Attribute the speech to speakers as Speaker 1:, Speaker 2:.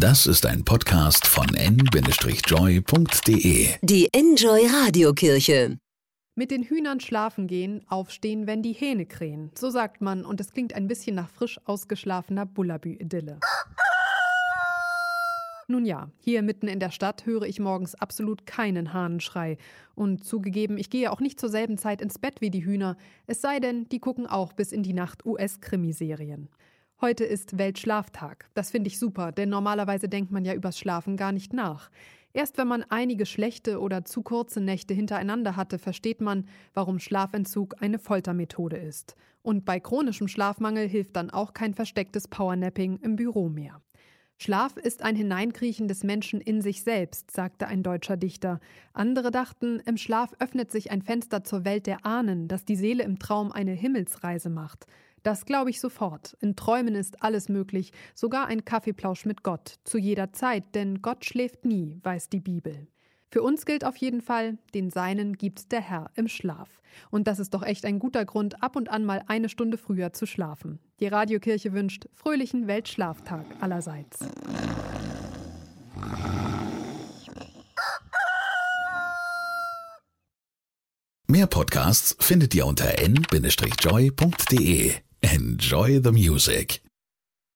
Speaker 1: Das ist ein Podcast von n-joy.de.
Speaker 2: Die Enjoy Radiokirche.
Speaker 3: Mit den Hühnern schlafen gehen, aufstehen, wenn die Hähne krähen. So sagt man und es klingt ein bisschen nach frisch ausgeschlafener Bullabü-Idylle. Nun ja, hier mitten in der Stadt höre ich morgens absolut keinen Hahnenschrei. Und zugegeben, ich gehe auch nicht zur selben Zeit ins Bett wie die Hühner. Es sei denn, die gucken auch bis in die Nacht US-Krimiserien. Heute ist Weltschlaftag. Das finde ich super, denn normalerweise denkt man ja übers Schlafen gar nicht nach. Erst wenn man einige schlechte oder zu kurze Nächte hintereinander hatte, versteht man, warum Schlafentzug eine Foltermethode ist. Und bei chronischem Schlafmangel hilft dann auch kein verstecktes Powernapping im Büro mehr. Schlaf ist ein Hineinkriechen des Menschen in sich selbst, sagte ein deutscher Dichter. Andere dachten, im Schlaf öffnet sich ein Fenster zur Welt der Ahnen, dass die Seele im Traum eine Himmelsreise macht. Das glaube ich sofort. In Träumen ist alles möglich, sogar ein Kaffeeplausch mit Gott, zu jeder Zeit, denn Gott schläft nie, weiß die Bibel. Für uns gilt auf jeden Fall, den Seinen gibt der Herr im Schlaf. Und das ist doch echt ein guter Grund, ab und an mal eine Stunde früher zu schlafen. Die Radiokirche wünscht fröhlichen Weltschlaftag allerseits.
Speaker 1: Mehr Podcasts findet ihr unter n-joy.de. Enjoy the music.